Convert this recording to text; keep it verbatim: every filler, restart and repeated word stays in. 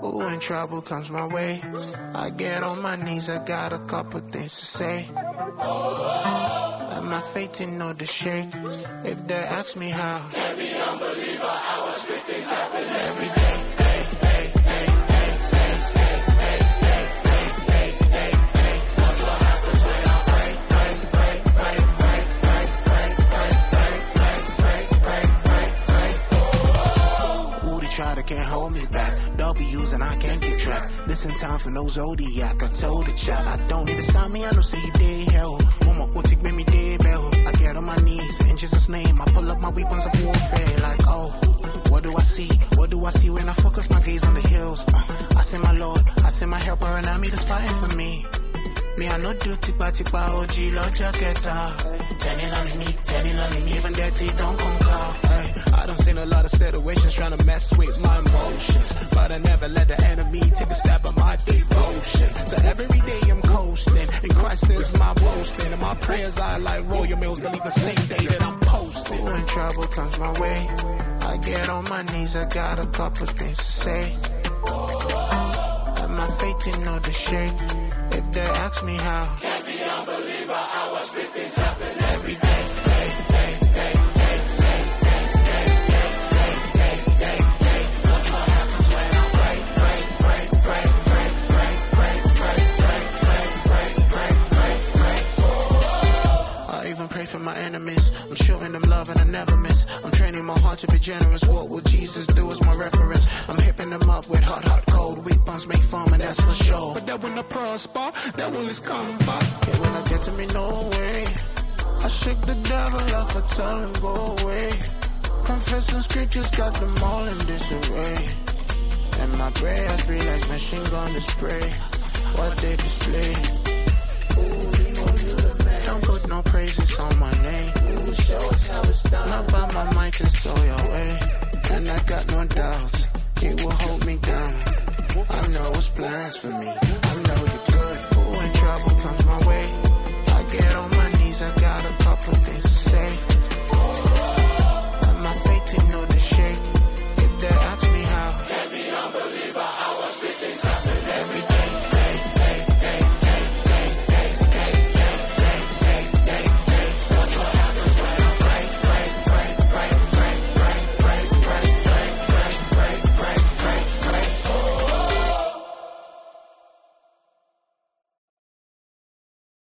Ooh, when trouble comes my way, I get on my knees, I got a couple things to say. Let my faith in know the shake. If they ask me how, can't be unbeliever, I watch big things happen every day. Can't hold me back. W's and I can't get trapped. Listen time for no zodiac. I told the child I don't need to sign me. I know say you did hell. Mama will take me dead bell. I get on my knees in Jesus' name. I pull up my weapons of warfare. Like oh, what do I see? What do I see when I focus my gaze on the hills? Uh, I see my Lord. I see my helper and I'm that's fighting for me. Me I no do tipa tipa O G Lord Jacketa. Telling on me, telling on me, even dirty don't conquer. I done seen a lot of situations trying to mess with my emotions, but I never let the enemy take a stab at my devotion. So every day I'm coasting, and Christ is my boasting, and my prayers are like royal meals that leave the same day that I'm posting. Ooh, when trouble comes my way, I get on my knees, I got a couple things to say. Let my faith in know the shake. If they ask me how, can't be unbeliever, I watch big things happen every day. For my enemies, I'm showing them love and I never miss. I'm training my heart to be generous. What will Jesus do is my reference. I'm hipping them up with hot, hot, cold. Weapons make fun and that's for sure. But that when I prosper, that when it's coming back. Yeah, when I get to me, no way. I shake the devil off, I tell him go away. Confessing scriptures got them all in disarray. And my prayers be like machine gun display. What they display. Ooh, we know you the man. Don't put no praises on my name. Ooh, show us how it's done. Not by my might, it's so your way. And I got no doubts, it will hold me down. I know it's plans for me, I know you're good. Ooh, when trouble comes my way, I get on my knees, I got a couple things to say.